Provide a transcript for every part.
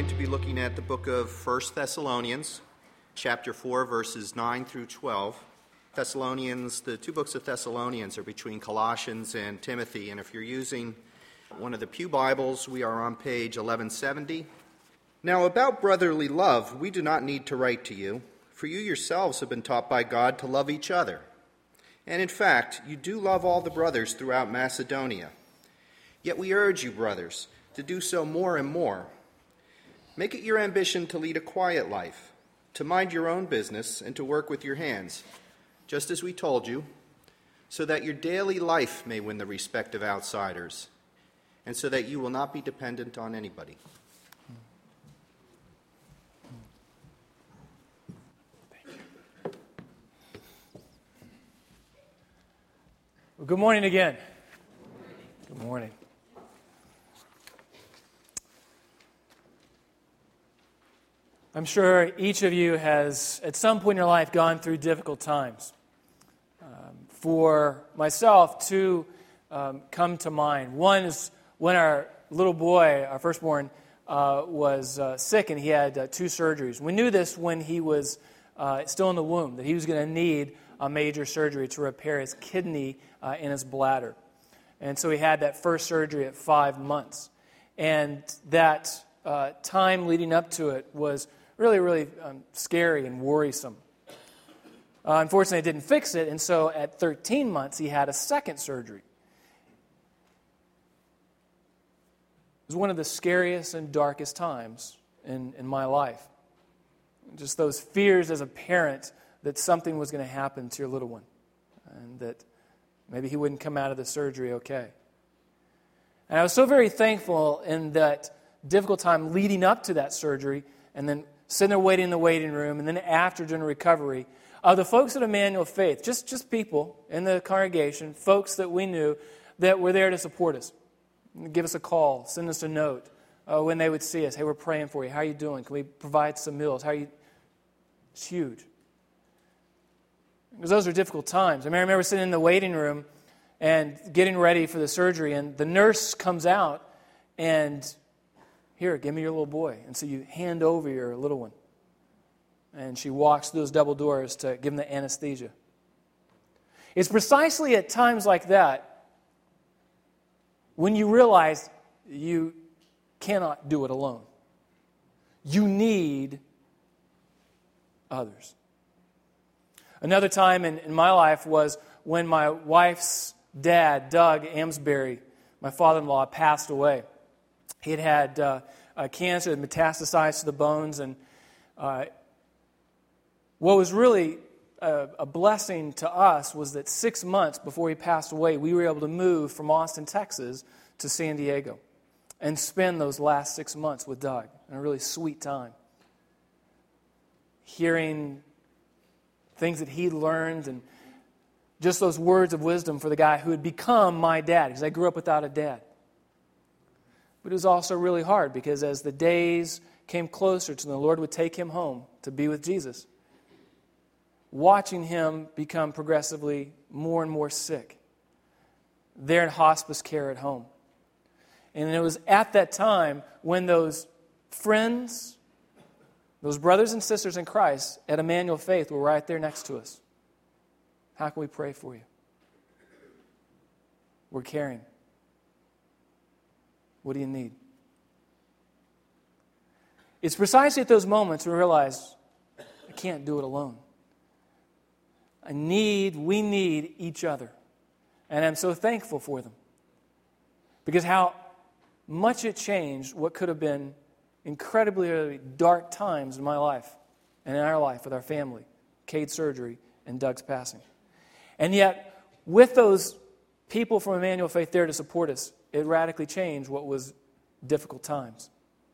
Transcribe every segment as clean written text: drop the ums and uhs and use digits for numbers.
going to be looking at the book of 1 Thessalonians, chapter 4, verses 9 through 12. The two books of Thessalonians are between Colossians and Timothy, and if you're using one of the Pew Bibles, we are on page 1170. Now, about brotherly love, we do not need to write to you, for you yourselves have been taught by God to love each other. And in fact, you do love all the brothers throughout Macedonia. Yet we urge you, brothers, to do so more and more. Make it your ambition to lead a quiet life, to mind your own business, and to work with your hands, just as we told you, so that your daily life may win the respect of outsiders, and so that you will not be dependent on anybody. Well, good morning again. Good morning. I'm sure each of you has, at some point in your life, gone through difficult times. For myself, two come to mind. One is when our little boy, our firstborn, was sick and he had two surgeries. We knew this when he was still in the womb, that he was going to need a major surgery to repair his kidney in his bladder. And so he had that first surgery at 5 months. And that time leading up to it was really scary and worrisome. Unfortunately, it didn't fix it, and so at 13 months, he had a second surgery. It was one of the scariest and darkest times in my life. Just those fears as a parent that something was going to happen to your little one, and that maybe he wouldn't come out of the surgery okay. And I was so very thankful in that difficult time leading up to that surgery, and then sitting there waiting in the waiting room, and then after during recovery, the folks at Emmanuel Faith, just people in the congregation, folks that we knew that were there to support us, give us a call, send us a note when they would see us. Hey, we're praying for you. How are you doing? Can we provide some meals? It's huge. Because those are difficult times. I remember sitting in the waiting room and getting ready for the surgery, and the nurse comes out and, here, give me your little boy. And so you hand over your little one. And she walks through those double doors to give him the anesthesia. It's precisely at times like that when you realize you cannot do it alone. You need others. Another time in my life was when my wife's dad, Doug Amsbury, my father-in-law, passed away. He had cancer that metastasized to the bones, and what was really a blessing to us was that 6 months before he passed away, we were able to move from Austin, Texas to San Diego and spend those last 6 months with Doug in a really sweet time. Hearing things that he learned and just those words of wisdom for the guy who had become my dad, because I grew up without a dad. But it was also really hard because as the days came closer to the Lord would take him home to be with Jesus, watching him become progressively more and more sick, there in hospice care at home. And it was at that time when those friends, those brothers and sisters in Christ at Emmanuel Faith were right there next to us. How can we pray for you? We're caring. What do you need? It's precisely at those moments we realize I can't do it alone. We need each other. And I'm so thankful for them. Because how much it changed what could have been incredibly dark times in my life and in our life with our family, Cade's surgery and Doug's passing. And yet, with those people from Emmanuel Faith there to support us, it radically changed what was difficult times.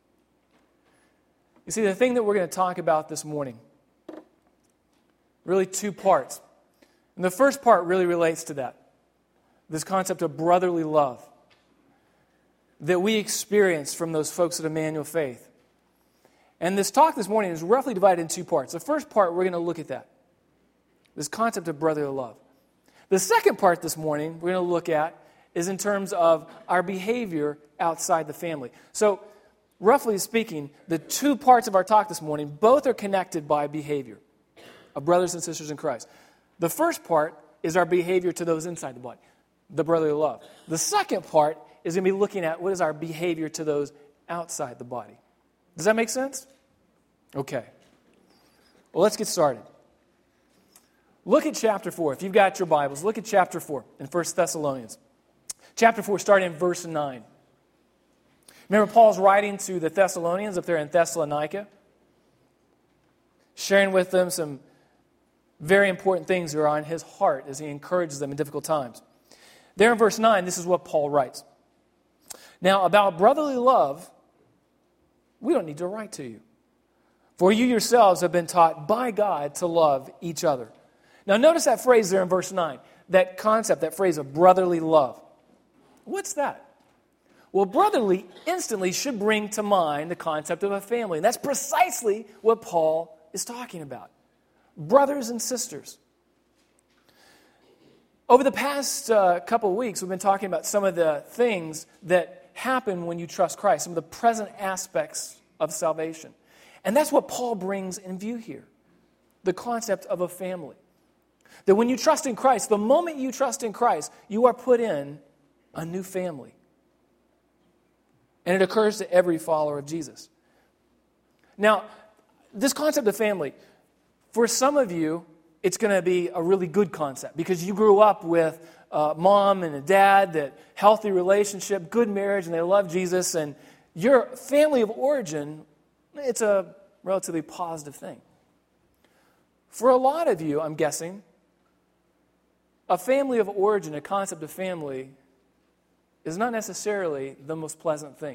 You see, the thing that we're going to talk about this morning, really two parts. And the first part really relates to that, this concept of brotherly love that we experience from those folks at Emmanuel Faith. And this talk this morning is roughly divided in two parts. The first part, we're going to look at that, this concept of brotherly love. The second part this morning we're going to look at is in terms of our behavior outside the family. So roughly speaking, the two parts of our talk this morning, both are connected by behavior of brothers and sisters in Christ. The first part is our behavior to those inside the body, the brotherly love. The second part is going to be looking at what is our behavior to those outside the body. Does that make sense? Okay. Well, let's get started. Look at chapter 4. If you've got your Bibles, look at chapter 4 in 1 Thessalonians. Chapter 4, starting in verse 9. Remember, Paul's writing to the Thessalonians up there in Thessalonica, sharing with them some very important things that are on his heart as he encourages them in difficult times. There in verse 9, this is what Paul writes. Now, about brotherly love, we don't need to write to you, for you yourselves have been taught by God to love each other. Now, notice that phrase there in verse 9, that concept, that phrase of brotherly love. What's that? Well, brotherly instantly should bring to mind the concept of a family, and that's precisely what Paul is talking about. Brothers and sisters. Over the past couple of weeks, we've been talking about some of the things that happen when you trust Christ, some of the present aspects of salvation. And that's what Paul brings in view here, the concept of a family. That when you trust in Christ, the moment you trust in Christ, you are put in a new family. And it occurs to every follower of Jesus. Now, this concept of family, for some of you, it's going to be a really good concept because you grew up with a mom and a dad, that healthy relationship, good marriage, and they love Jesus, and your family of origin, it's a relatively positive thing. For a lot of you, I'm guessing, a family of origin, a concept of family, is not necessarily the most pleasant thing.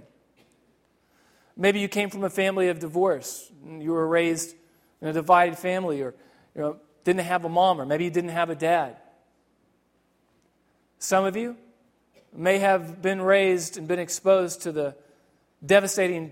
Maybe you came from a family of divorce. You were raised in a divided family, or didn't have a mom, or maybe you didn't have a dad. Some of you may have been raised and been exposed to the devastating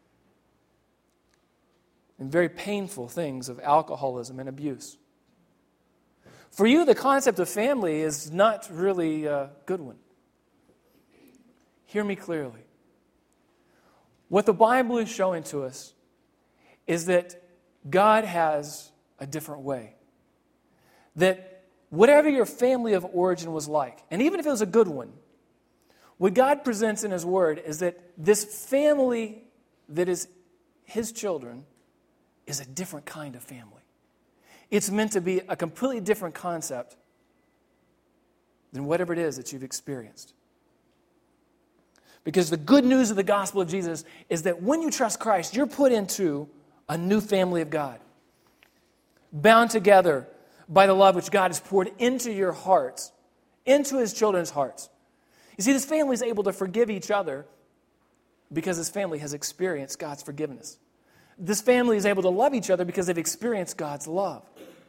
and very painful things of alcoholism and abuse. For you, the concept of family is not really a good one. Hear me clearly. What the Bible is showing to us is that God has a different way. That whatever your family of origin was like, and even if it was a good one, what God presents in His Word is that this family that is His children is a different kind of family. It's meant to be a completely different concept than whatever it is that you've experienced. Because the good news of the gospel of Jesus is that when you trust Christ, you're put into a new family of God. Bound together by the love which God has poured into your hearts, into His children's hearts. You see, this family is able to forgive each other because this family has experienced God's forgiveness. This family is able to love each other because they've experienced God's love.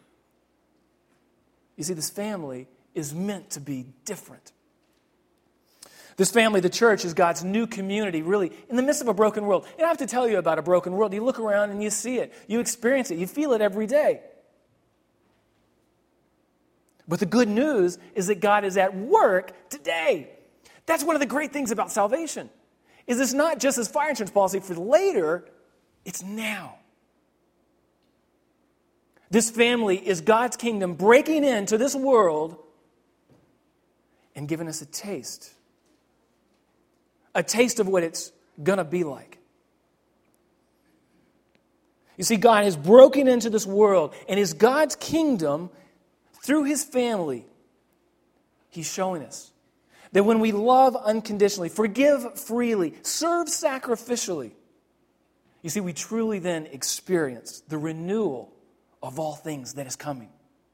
You see, this family is meant to be different. This family, the church, is God's new community, really, in the midst of a broken world. And I have to tell you about a broken world. You look around and you see it. You experience it. You feel it every day. But the good news is that God is at work today. That's one of the great things about salvation. Is it's not just His fire insurance policy for later, it's now. This family is God's kingdom breaking into this world and giving us a taste of what it's going to be like. You see, God has broken into this world, and as God's kingdom, through His family, He's showing us that when we love unconditionally, forgive freely, serve sacrificially, you see, we truly then experience the renewal of all things that is coming.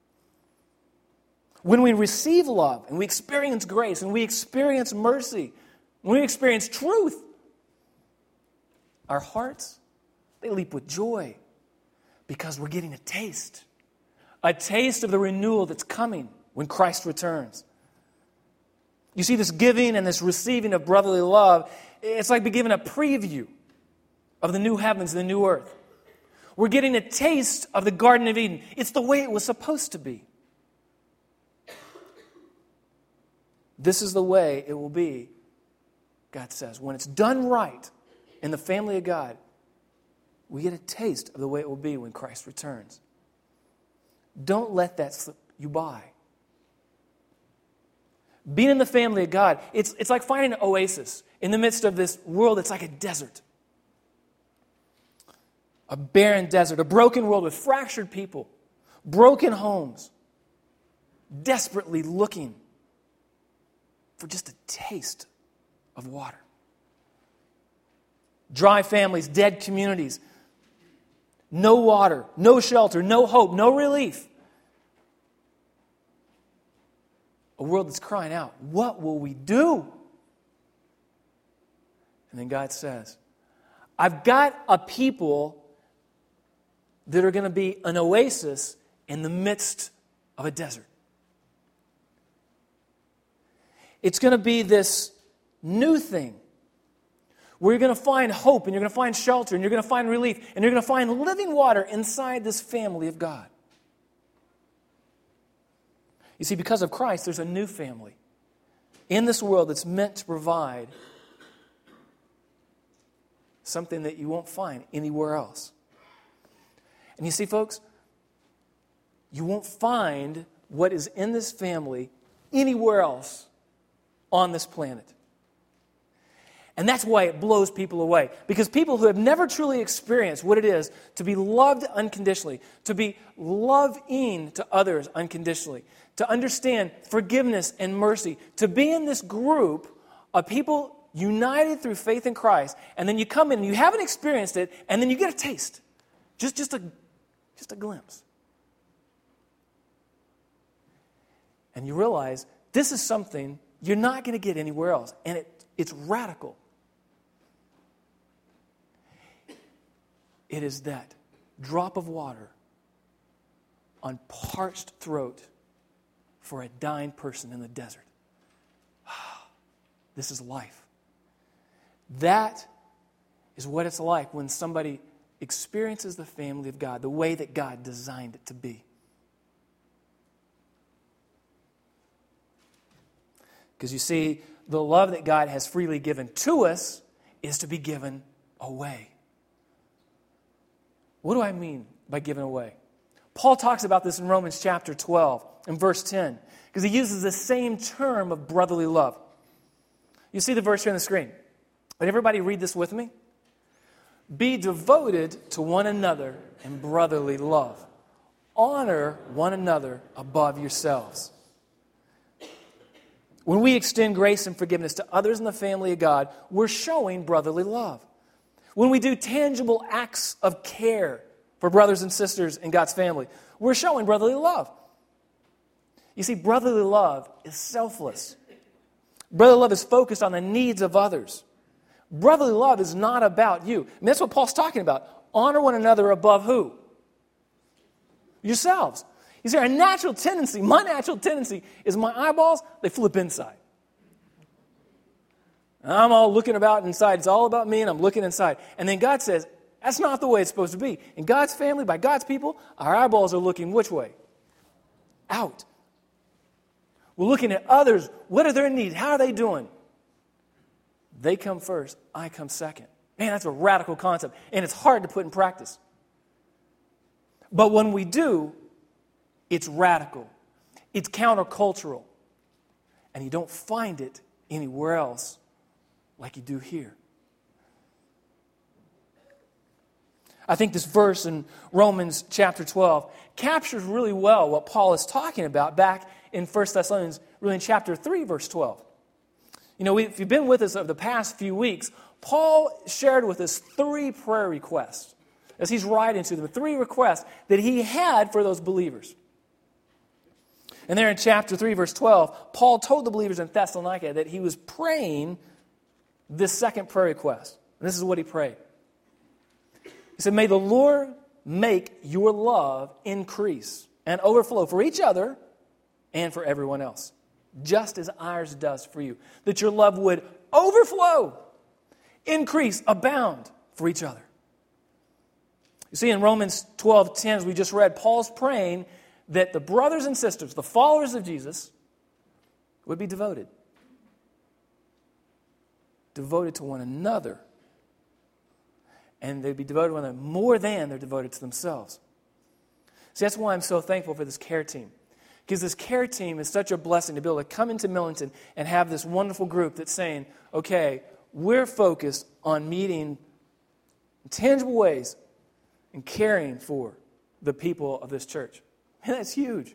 When we receive love, and we experience grace, and we experience mercy, when we experience truth, our hearts, they leap with joy because we're getting a taste of the renewal that's coming when Christ returns. You see, this giving and this receiving of brotherly love, it's like being given a preview of the new heavens and the new earth. We're getting a taste of the Garden of Eden. It's the way it was supposed to be. This is the way it will be, God says. When it's done right, in the family of God, we get a taste of the way it will be when Christ returns. Don't let that slip you by. Being in the family of God, it's like finding an oasis in the midst of this world. It's like a desert. A barren desert, a broken world with fractured people, broken homes, desperately looking for just a taste of water. Dry families, dead communities, no water, no shelter, no hope, no relief. A world that's crying out, what will we do? And then God says, I've got a people that are going to be an oasis in the midst of a desert. It's going to be this new thing where you're going to find hope and you're going to find shelter and you're going to find relief and you're going to find living water inside this family of God. You see, because of Christ, there's a new family in this world that's meant to provide something that you won't find anywhere else. And you see, folks, you won't find what is in this family anywhere else on this planet. And that's why it blows people away. Because people who have never truly experienced what it is to be loved unconditionally, to be loving to others unconditionally, to understand forgiveness and mercy, to be in this group of people united through faith in Christ, and then you come in and you haven't experienced it, and then you get a taste. Just a glimpse. And you realize this is something you're not going to get anywhere else. And it's radical. It is that drop of water on parched throat for a dying person in the desert. This is life. That is what it's like when somebody experiences the family of God the way that God designed it to be. Because you see, the love that God has freely given to us is to be given away. What do I mean by given away? Paul talks about this in Romans chapter 12 and verse 10, because he uses the same term of brotherly love. You see the verse here on the screen. Would everybody read this with me? Be devoted to one another in brotherly love. Honor one another above yourselves. When we extend grace and forgiveness to others in the family of God, we're showing brotherly love. When we do tangible acts of care for brothers and sisters in God's family, we're showing brotherly love. You see, brotherly love is selfless. Brotherly love is focused on the needs of others. Brotherly love is not about you. And that's what Paul's talking about. Honor one another above who? Yourselves. You see, our natural tendency, my natural tendency, is my eyeballs, they flip inside. And I'm all looking about inside. It's all about me, and I'm looking inside. And then God says, that's not the way it's supposed to be. In God's family, by God's people, our eyeballs are looking which way? Out. We're looking at others. What are their needs? How are they doing? They come first. I come second. Man, that's a radical concept, and it's hard to put in practice. But when we do, it's radical. It's countercultural. And you don't find it anywhere else like you do here. I think this verse in Romans chapter 12 captures really well what Paul is talking about back in 1 Thessalonians, really in chapter 3, verse 12. You know, if you've been with us over the past few weeks, Paul shared with us 3 prayer requests as he's writing to them, 3 requests that he had for those believers. And there in chapter 3, verse 12, Paul told the believers in Thessalonica that he was praying this second prayer request. And this is what he prayed. He said, may the Lord make your love increase and overflow for each other and for everyone else, just as ours does for you. That your love would overflow, increase, abound for each other. You see, in Romans 12:10, as we just read, Paul's praying that the brothers and sisters, the followers of Jesus, would be devoted to one another And they'd be devoted to one another more than they're devoted to themselves. See, that's why I'm so thankful for this care team. Because this care team is such a blessing to be able to come into Millington and have this wonderful group that's saying, okay, we're focused on meeting in tangible ways and caring for the people of this church. Man, that's huge.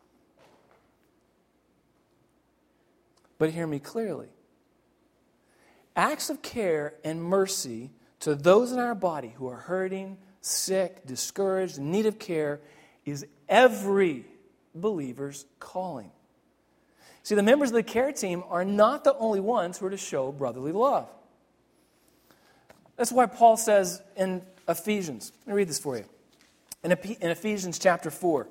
But hear me clearly. Acts of care and mercy to those in our body who are hurting, sick, discouraged, in need of care is every believer's calling. See, the members of the care team are not the only ones who are to show brotherly love. That's why Paul says in Ephesians, let me read this for you. In Ephesians chapter 4,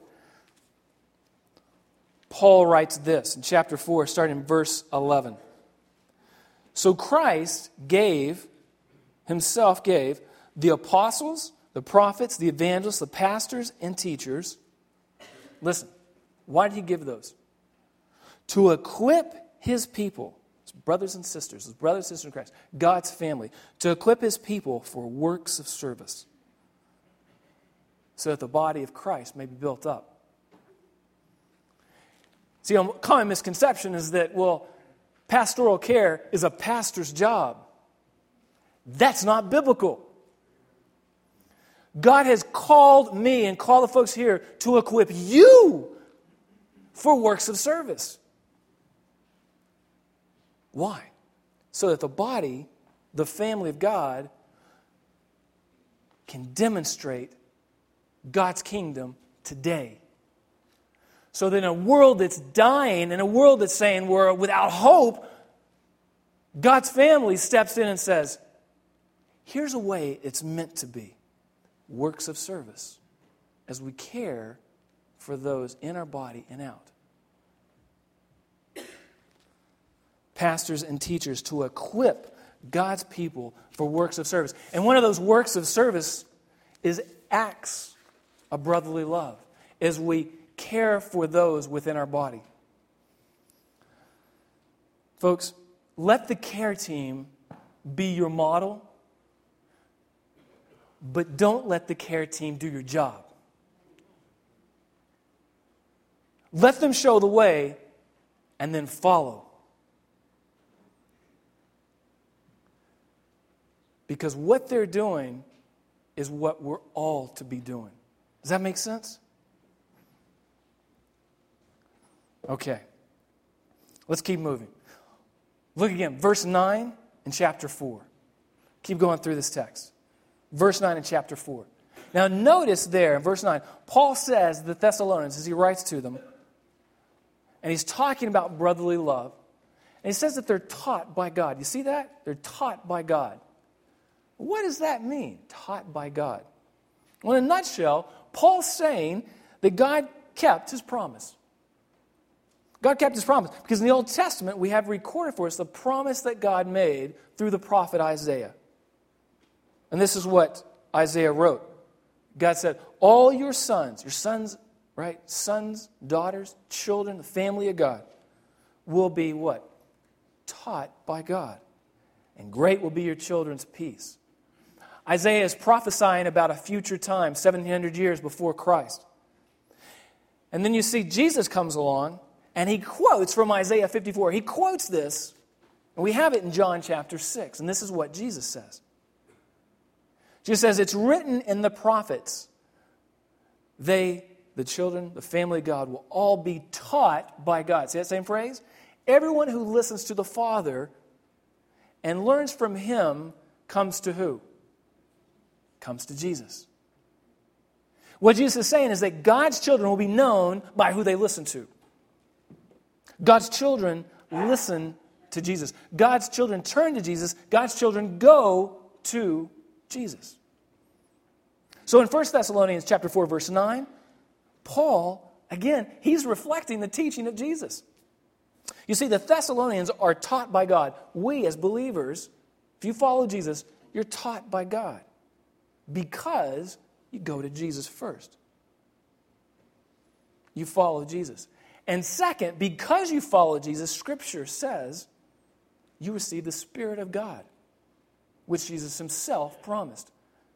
Paul writes this in chapter 4, starting in verse 11. So Christ himself gave the apostles, the prophets, the evangelists, the pastors, and teachers. Listen, why did he give those? To equip his people, his brothers and sisters in Christ, God's family, to equip his people for works of service, so that the body of Christ may be built up. See, a common misconception is that, well, pastoral care is a pastor's job. That's not biblical. God has called me and called the folks here to equip you for works of service. Why? So that the body, the family of God, can demonstrate God's kingdom today. So that in a world that's dying, in a world that's saying we're without hope, God's family steps in and says, here's a way it's meant to be. Works of service as we care for those in our body and out. Pastors and teachers to equip God's people for works of service. And one of those works of service is acts of brotherly love as we care for those within our body. Folks, let the care team be your model, but don't let the care team do your job. Let them show the way and then follow. Because what they're doing is what we're all to be doing. Does that make sense? Okay. Let's keep moving. Look again, verse 9 in chapter 4. Keep going through this text. Verse 9 in chapter 4. Now notice there in verse 9, Paul says to the Thessalonians as he writes to them, and he's talking about brotherly love, and he says that they're taught by God. You see that? They're taught by God. What does that mean, taught by God? Well, in a nutshell, Paul's saying that God kept his promise. God kept his promise. Because in the Old Testament, we have recorded for us the promise that God made through the prophet Isaiah. And this is what Isaiah wrote. God said, all your sons, right? Sons, daughters, children, the family of God will be what? Taught by God. And great will be your children's peace. Isaiah is prophesying about a future time, 1700 years before Christ. And then you see Jesus comes along, and he quotes from Isaiah 54. He quotes this, and we have it in John chapter 6. And this is what Jesus says. Jesus says, it's written in the prophets, they, the children, the family of God, will all be taught by God. See that same phrase? Everyone who listens to the Father and learns from Him comes to who? Comes to Jesus. What Jesus is saying is that God's children will be known by who they listen to. God's children listen to Jesus. God's children turn to Jesus. God's children go to Jesus. So in 1 Thessalonians chapter 4, verse 9, Paul, again, he's reflecting the teaching of Jesus. You see, the Thessalonians are taught by God. We as believers, if you follow Jesus, you're taught by God because you go to Jesus first. You follow Jesus. And second, because you follow Jesus, Scripture says you receive the Spirit of God, which Jesus Himself promised.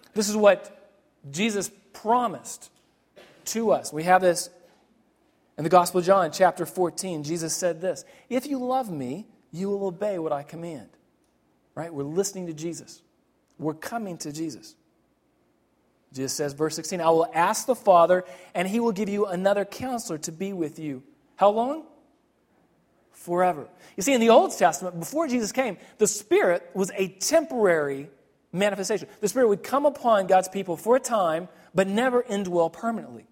This is what Jesus promised to us. We have this in the Gospel of John, chapter 14. Jesus said this, "If you love me, you will obey what I command." Right? We're listening to Jesus. We're coming to Jesus. Jesus says, verse 16, "I will ask the Father, and He will give you another counselor to be with you." How long? Forever. You see, in the Old Testament, before Jesus came, the Spirit was a temporary manifestation. The Spirit would come upon God's people for a time, but never indwell permanently.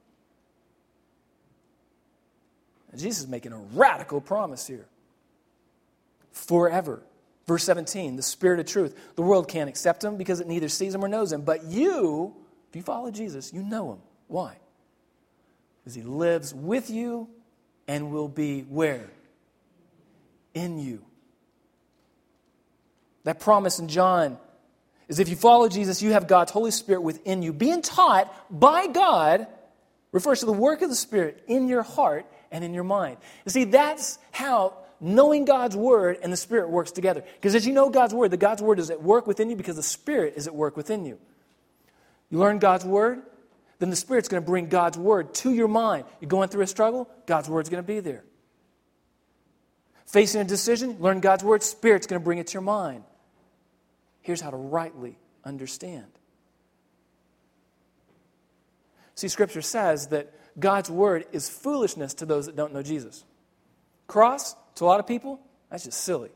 And Jesus is making a radical promise here. Forever. Verse 17, the Spirit of truth. The world can't accept Him because it neither sees Him or knows Him. But you, if you follow Jesus, you know Him. Why? Because He lives with you and will be where? In you. That promise in John is if you follow Jesus, you have God's Holy Spirit within you. Being taught by God refers to the work of the Spirit in your heart and in your mind. You see, that's how knowing God's Word and the Spirit works together. Because as you know God's Word, the God's Word is at work within you because the Spirit is at work within you. You learn God's Word, then the Spirit's going to bring God's Word to your mind. You're going through a struggle, God's Word's going to be there. Facing a decision, learn God's Word, Spirit's going to bring it to your mind. Here's how to rightly understand. See, Scripture says that God's Word is foolishness to those that don't know Jesus. Cross, to a lot of people, that's just silly.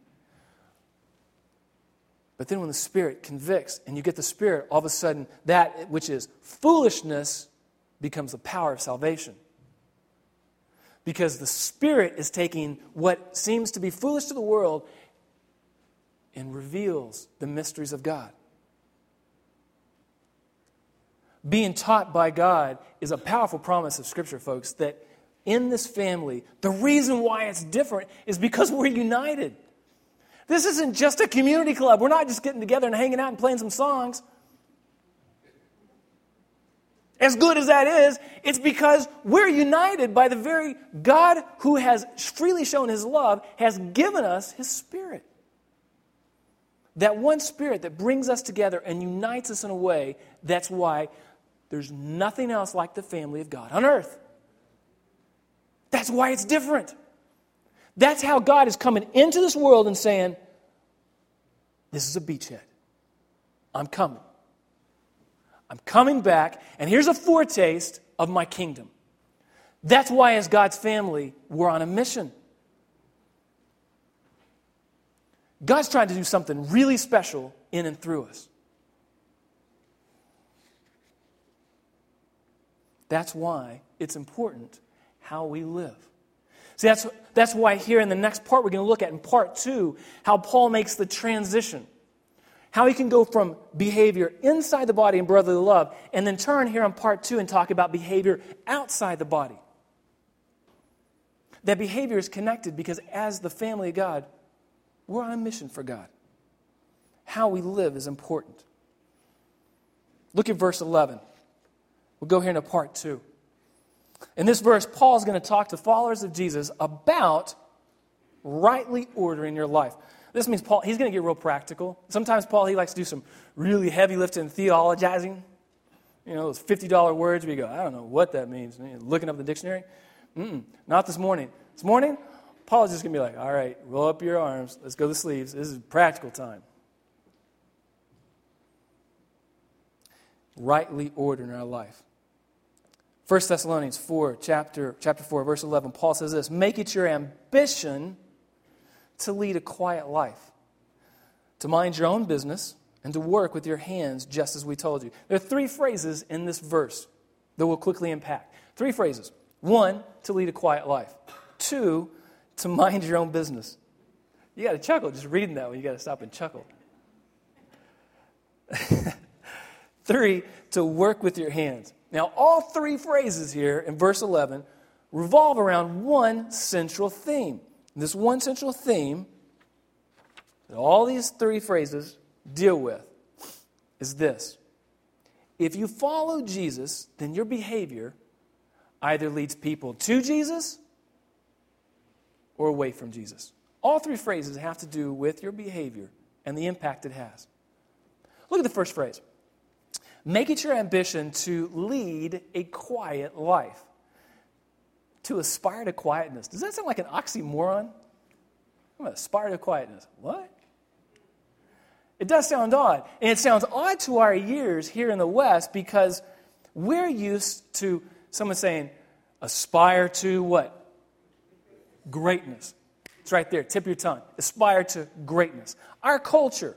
But then when the Spirit convicts and you get the Spirit, all of a sudden that which is foolishness becomes the power of salvation. Because the Spirit is taking what seems to be foolish to the world and reveals the mysteries of God. Being taught by God is a powerful promise of Scripture, folks, that in this family, the reason why it's different is because we're united. This isn't just a community club. We're not just getting together and hanging out and playing some songs. As good as that is, it's because we're united by the very God who has freely shown His love, has given us His Spirit. That one Spirit that brings us together and unites us in a way, that's why there's nothing else like the family of God on earth. That's why it's different. That's how God is coming into this world and saying, this is a beachhead. I'm coming. I'm coming back, and here's a foretaste of my kingdom. That's why as God's family, we're on a mission. God's trying to do something really special in and through us. That's why it's important how we live. See, that's why here in the next part we're going to look at in part 2, how Paul makes the transition. How he can go from behavior inside the body and brotherly love, and then turn here in part 2 and talk about behavior outside the body. That behavior is connected because as the family of God, we're on a mission for God. How we live is important. Look at verse 11. We'll go here into part 2. In this verse, Paul's going to talk to followers of Jesus about rightly ordering your life. This means Paul, he's going to get real practical. Sometimes Paul, he likes to do some really heavy lifting theologizing. You know, those $50 words where you go, I don't know what that means. And you're looking up the dictionary. Not this morning. This morning, Paul is just going to be like, all right, roll up your arms. Let's go to the sleeves. This is practical time. Rightly ordering our life. 1 Thessalonians 4, chapter 4, verse 11, Paul says this, make it your ambition to lead a quiet life, to mind your own business, and to work with your hands just as we told you. There are 3 phrases in this verse that we'll quickly unpack. 3 phrases. 1, to lead a quiet life. 2, to mind your own business. You got to chuckle just reading that one. You got to stop and chuckle. 3, to work with your hands. Now, all 3 phrases here in verse 11 revolve around one central theme. And this one central theme that all these 3 phrases deal with is this. If you follow Jesus, then your behavior either leads people to Jesus or away from Jesus. All 3 phrases have to do with your behavior and the impact it has. Look at the first phrase. Make it your ambition to lead a quiet life. To aspire to quietness. Does that sound like an oxymoron? I'm going to aspire to quietness. What? It does sound odd. And it sounds odd to our ears here in the West because we're used to someone saying, aspire to what? Greatness. It's right there. Tip of your tongue. Aspire to greatness. Our culture.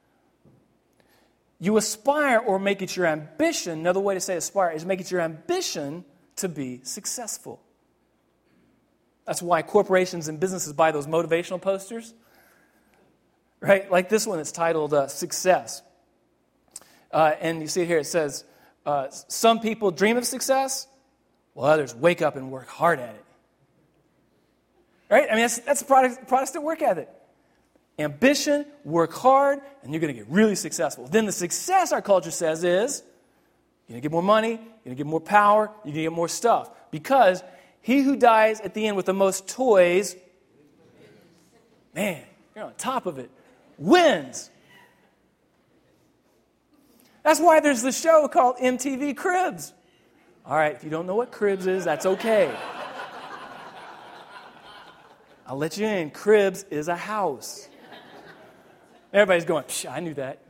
You aspire or make it your ambition. Another way to say aspire is make it your ambition to be successful. That's why corporations and businesses buy those motivational posters. Right? Like this one that's titled Success. And you see it here. It says, some people dream of success, while others wake up and work hard at it. Right? I mean, that's the Protestant work ethic. Ambition, work hard, and you're going to get really successful. Then the success, our culture says, is you're going to get more money, you're going to get more power, you're going to get more stuff. Because he who dies at the end with the most toys, man, you're on top of it, wins. That's why there's the show called MTV Cribs. All right, if you don't know what Cribs is, that's okay. I'll let you in. Cribs is a house. Everybody's going, psh, I knew that.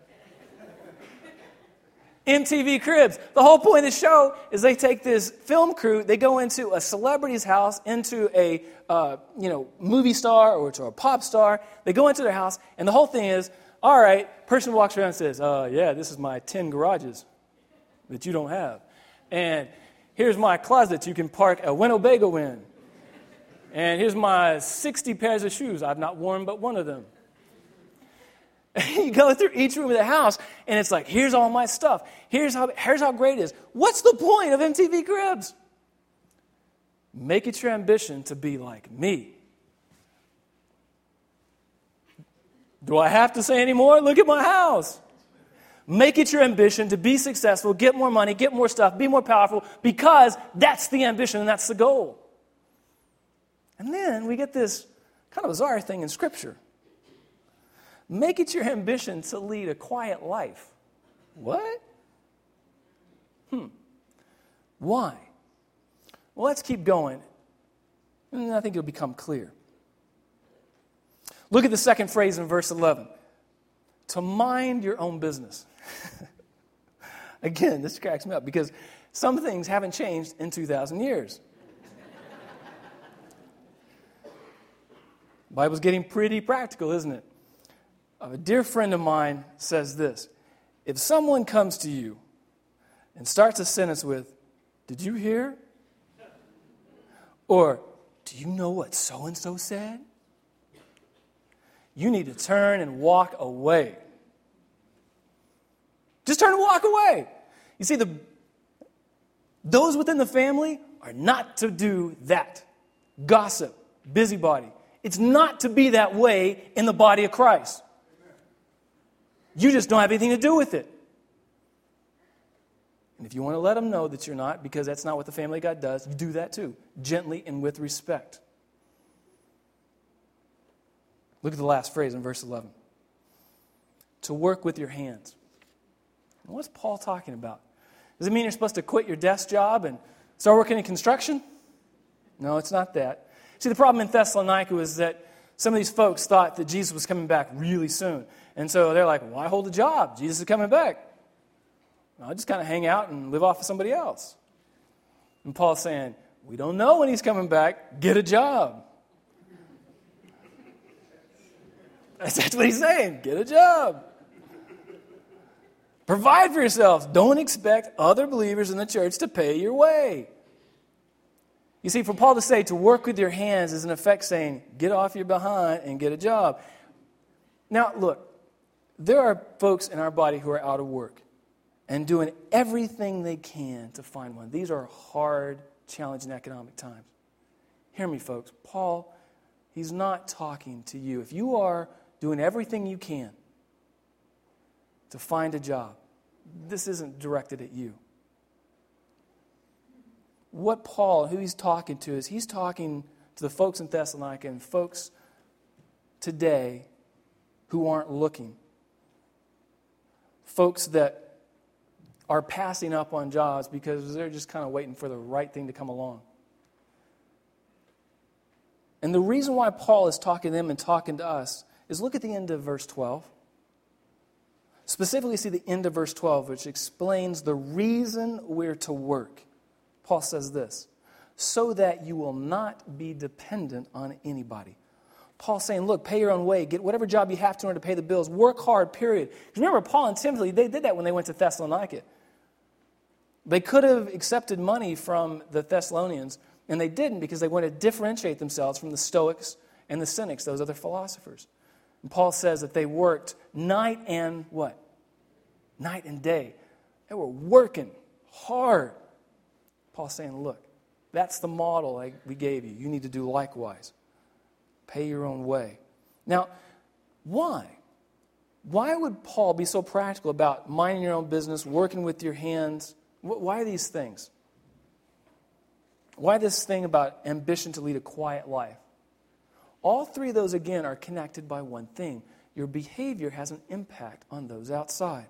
MTV Cribs. The whole point of the show is they take this film crew, they go into a celebrity's house, into a movie star or to a pop star. They go into their house, and the whole thing is, all right, person walks around and says, yeah, this is my 10 garages that you don't have. And here's my closet you can park a Winnebago in. And here's my 60 pairs of shoes. I've not worn but one of them. You go through each room of the house, and it's like, here's all my stuff. Here's how great it is. What's the point of MTV Cribs? Make it your ambition to be like me. Do I have to say any more? Look at my house. Make it your ambition to be successful, get more money, get more stuff, be more powerful, because that's the ambition and that's the goal. And then we get this kind of bizarre thing in Scripture. Make it your ambition to lead a quiet life. What? Why? Well, let's keep going, and I think it'll become clear. Look at the second phrase in verse 11. To mind your own business. Again, this cracks me up because some things haven't changed in 2,000 years. The Bible's getting pretty practical, isn't it? A dear friend of mine says this. If someone comes to you and starts a sentence with, did you hear? Or, do you know what so-and-so said? You need to turn and walk away. Just turn and walk away. You see, those within the family are not to do that. Gossip, busybody. It's not to be that way in the body of Christ. You just don't have anything to do with it. And if you want to let them know that you're not, because that's not what the family of God does, you do that too, gently and with respect. Look at the last phrase in verse 11. To work with your hands. What's Paul talking about? Does it mean you're supposed to quit your desk job and start working in construction? No, it's not that. See, the problem in Thessalonica was that some of these folks thought that Jesus was coming back really soon. And so they're like, why hold a job? Jesus is coming back. I'll just kind of hang out and live off of somebody else. And Paul's saying, we don't know when he's coming back. Get a job. That's what he's saying. Get a job. Provide for yourselves. Don't expect other believers in the church to pay your way. You see, for Paul to say to work with your hands is in effect saying, get off your behind and get a job. Now, look, there are folks in our body who are out of work and doing everything they can to find one. These are hard, challenging economic times. Hear me, folks. Paul, he's not talking to you. If you are doing everything you can to find a job, this isn't directed at you. What Paul, who he's talking to, is he's talking to the folks in Thessalonica and folks today who aren't looking. Folks that are passing up on jobs because they're just kind of waiting for the right thing to come along. And the reason why Paul is talking to them and talking to us is look at the end of verse 12. Specifically, see the end of verse 12, which explains the reason we're to work. Paul says this, so that you will not be dependent on anybody. Paul's saying, look, pay your own way. Get whatever job you have to in order to pay the bills. Work hard, period. Remember, Paul and Timothy, they did that when they went to Thessalonica. They could have accepted money from the Thessalonians, and they didn't because they wanted to differentiate themselves from the Stoics and the Cynics, those other philosophers. And Paul says that they worked night and what? Night and day. They were working hard. Paul's saying, look, that's the model we gave you. You need to do likewise. Pay your own way. Now, why? Why would Paul be so practical about minding your own business, working with your hands? Why these things? Why this thing about ambition to lead a quiet life? All three of those, again, are connected by one thing. Your behavior has an impact on those outside.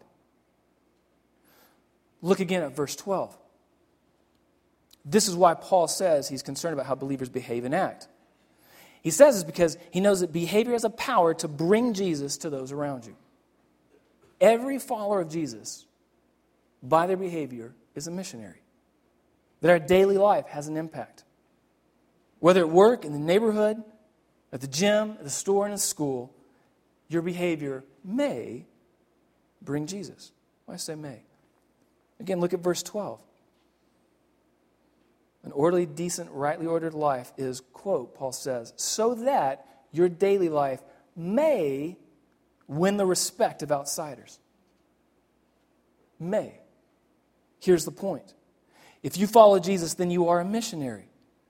Look again at verse 12. This is why Paul says he's concerned about how believers behave and act. He says this because he knows that behavior has a power to bring Jesus to those around you. Every follower of Jesus, by their behavior, is a missionary. That our daily life has an impact. Whether at work, in the neighborhood, at the gym, at the store, and in school, your behavior may bring Jesus. Why say may? Again, look at verse 12. An orderly, decent, rightly ordered life is, quote, Paul says, so that your daily life may win the respect of outsiders. May. Here's the point. If you follow Jesus, then you are a missionary.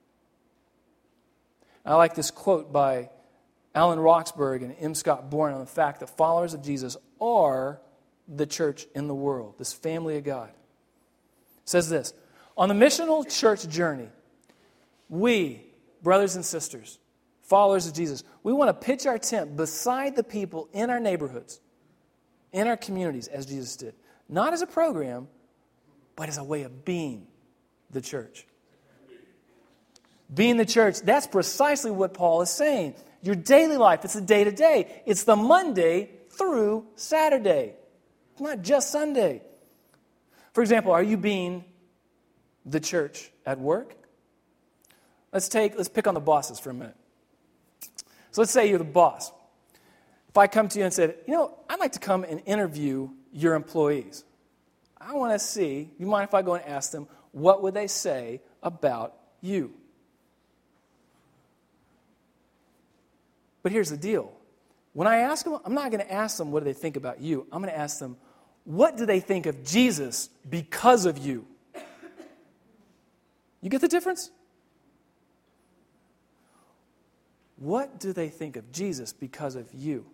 I like this quote by Alan Roxburgh and M. Scott Bourne on the fact that followers of Jesus are the church in the world, this family of God. It says this, on the missional church journey, we, brothers and sisters, followers of Jesus, we want to pitch our tent beside the people in our neighborhoods, in our communities, as Jesus did. Not as a program, but as a way of being the church. Being the church, that's precisely what Paul is saying. Your daily life, it's the day-to-day. It's the Monday through Saturday. It's not just Sunday. For example, are you being the church at work? Let's pick on the bosses for a minute. So let's say you're the boss. If I come to you and said, I'd like to come and interview your employees. I want to see, you mind if I go and ask them, what would they say about you? But here's the deal. When I ask them, I'm not going to ask them what do they think about you. I'm going to ask them, what do they think of Jesus because of you? You get the difference? What do they think of Jesus because of you?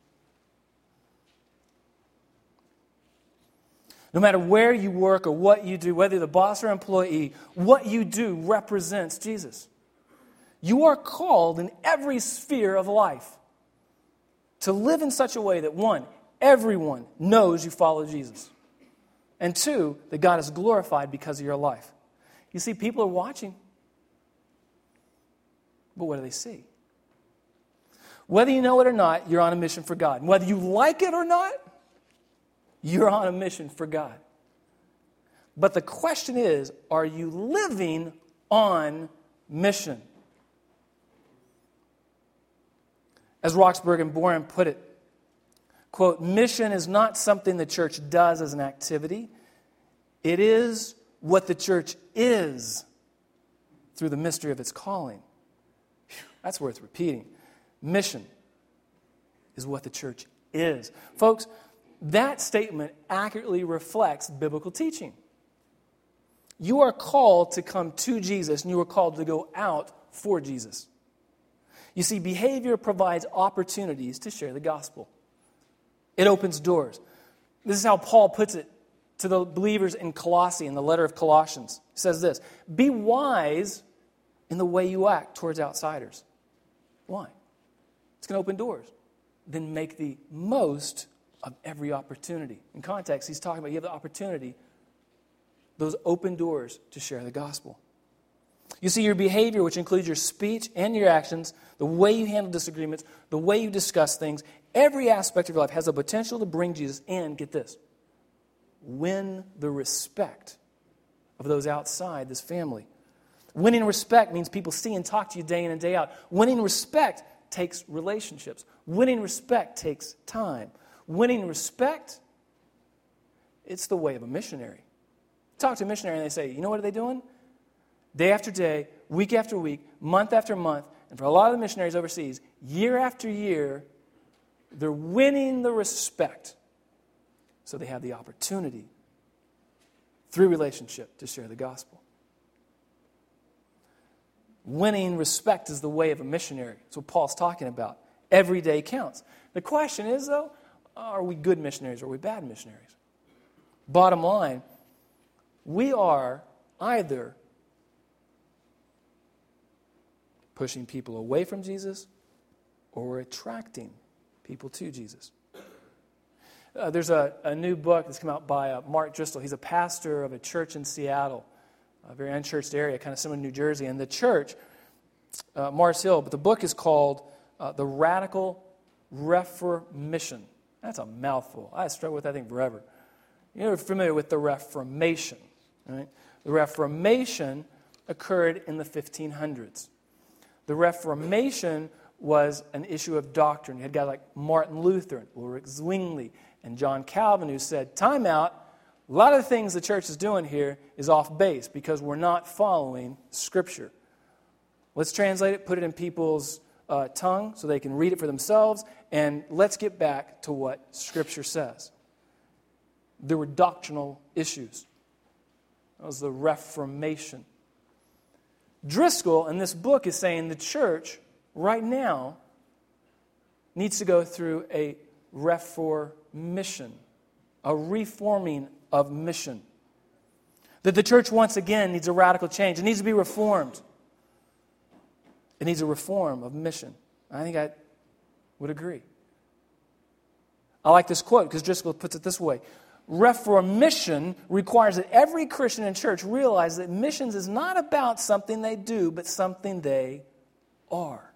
No matter where you work or what you do, whether you're the boss or employee, what you do represents Jesus. You are called in every sphere of life to live in such a way that, one, everyone knows you follow Jesus. And two, that God is glorified because of your life. You see, people are watching. But what do they see? Whether you know it or not, you're on a mission for God. And whether you like it or not, you're on a mission for God. But the question is, are you living on mission? As Roxburgh and Boren put it, quote, mission is not something the church does as an activity. It is what the church is through the mystery of its calling. Whew, that's worth repeating. Mission is what the church is. Folks, that statement accurately reflects biblical teaching. You are called to come to Jesus, and you are called to go out for Jesus. You see, behavior provides opportunities to share the gospel. It opens doors. This is how Paul puts it to the believers in Colossae, in the letter of Colossians. He says this, be wise in the way you act towards outsiders. Why? It's going to open doors. Then make the most of every opportunity. In context, he's talking about you have the opportunity those open doors to share the gospel. You see, your behavior, which includes your speech and your actions, the way you handle disagreements, the way you discuss things, every aspect of your life has the potential to bring Jesus and, get this, win the respect of those outside this family. Winning respect means people see and talk to you day in and day out. Winning respect takes relationships. Winning respect takes time. Winning respect, it's the way of a missionary. Talk to a missionary and they say, you know what are they doing? Day after day, week after week, month after month, and for a lot of the missionaries overseas, year after year, they're winning the respect. So they have the opportunity through relationship to share the gospel. Winning respect is the way of a missionary. That's what Paul's talking about. Every day counts. The question is, though, are we good missionaries or are we bad missionaries? Bottom line, we are either pushing people away from Jesus or we're attracting people to Jesus. There's a new book that's come out by Mark Driscoll. He's a pastor of a church in Seattle, a very unchurched area, kind of similar to New Jersey. And the church, Mars Hill, but the book is called The Radical Reformation. That's a mouthful. I struggled with that thing forever. You're familiar with the Reformation, right? The Reformation occurred in the 1500s. The Reformation was an issue of doctrine. You had guys like Martin Luther, Ulrich Zwingli, and John Calvin who said, time out, a lot of the things the church is doing here is off base because we're not following Scripture. Let's translate it, put it in people's tongue so they can read it for themselves, and let's get back to what Scripture says. There were doctrinal issues. That was the Reformation. Driscoll in this book is saying the church right now needs to go through a reformation, a reforming of mission. That the church once again needs a radical change. It needs to be reformed. It needs a reform of mission. I think I would agree. I like this quote because Driscoll puts it this way. Reformation requires that every Christian in church realize that missions is not about something they do, but something they are.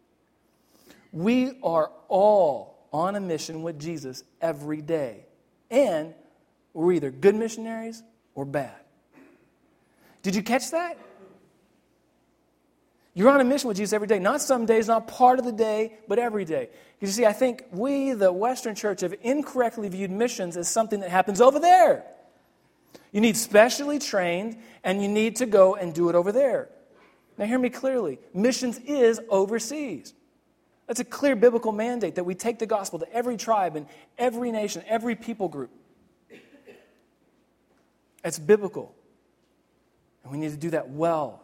We are all on a mission with Jesus every day. And we're either good missionaries or bad. Did you catch that? You're on a mission with Jesus every day. Not some days, not part of the day, but every day. You see, I think we, the Western church, have incorrectly viewed missions as something that happens over there. You need specially trained, and you need to go and do it over there. Now hear me clearly. Missions is overseas. That's a clear biblical mandate that we take the gospel to every tribe and every nation, every people group. It's biblical. And we need to do that well.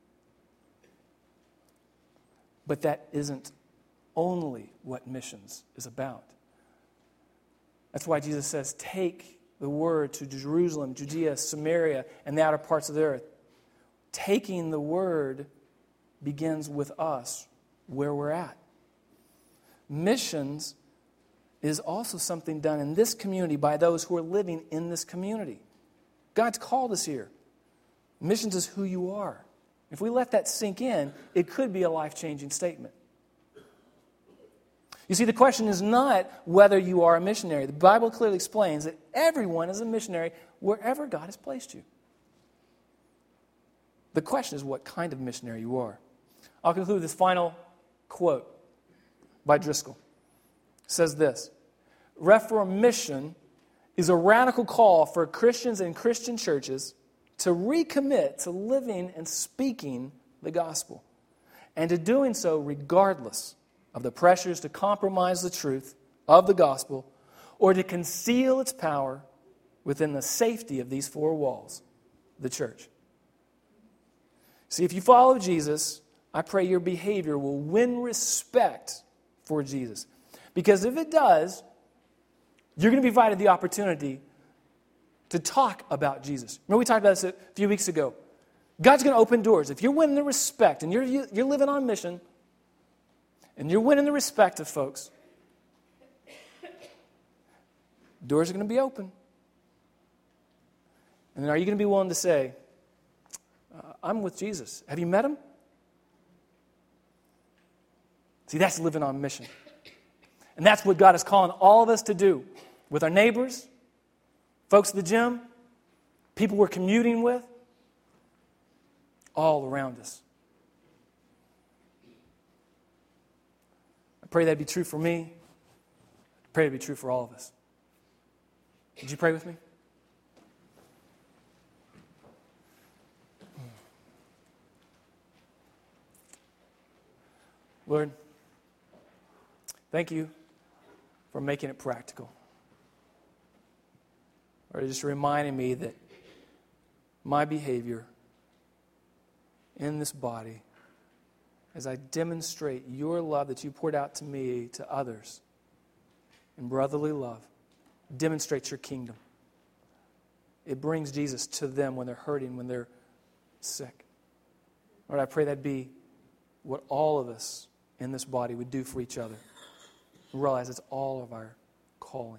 But that isn't only what missions is about. That's why Jesus says, take the word to Jerusalem, Judea, Samaria, and the outer parts of the earth. Taking the word begins with us where we're at. Missions is also something done in this community by those who are living in this community. God's called us here. Missions is who you are. If we let that sink in, it could be a life-changing statement. You see, the question is not whether you are a missionary. The Bible clearly explains that everyone is a missionary wherever God has placed you. The question is what kind of missionary you are. I'll conclude with this final quote by Driscoll. It says this, Reformation is a radical call for Christians and Christian churches to recommit to living and speaking the gospel, and to doing so regardless of the pressures to compromise the truth of the gospel or to conceal its power within the safety of these four walls, the church. See, if you follow Jesus, I pray your behavior will win respect for Jesus. Because if it does, you're going to be provided the opportunity to talk about Jesus. Remember we talked about this a few weeks ago. God's going to open doors. If you're winning the respect and you're living on mission and you're winning the respect of folks, doors are going to be open. And then are you going to be willing to say, I'm with Jesus. Have you met him? See, that's living on mission. And that's what God is calling all of us to do with our neighbors, folks at the gym, people we're commuting with, all around us. I pray that'd be true for me. I pray it'd be true for all of us. Would you pray with me? Lord, thank you for making it practical. Or just reminding me that my behavior in this body, as I demonstrate your love that you poured out to me, to others, in brotherly love, demonstrates your kingdom. It brings Jesus to them when they're hurting, when they're sick. Lord, I pray that'd be what all of us in this body would do for each other. Realize it's all of our calling.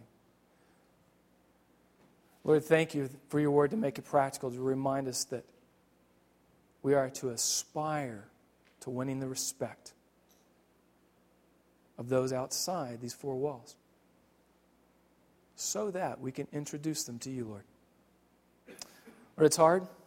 Lord, thank you for your word to make it practical, to remind us that we are to aspire to winning the respect of those outside these four walls, so that we can introduce them to you, Lord. Lord, it's hard.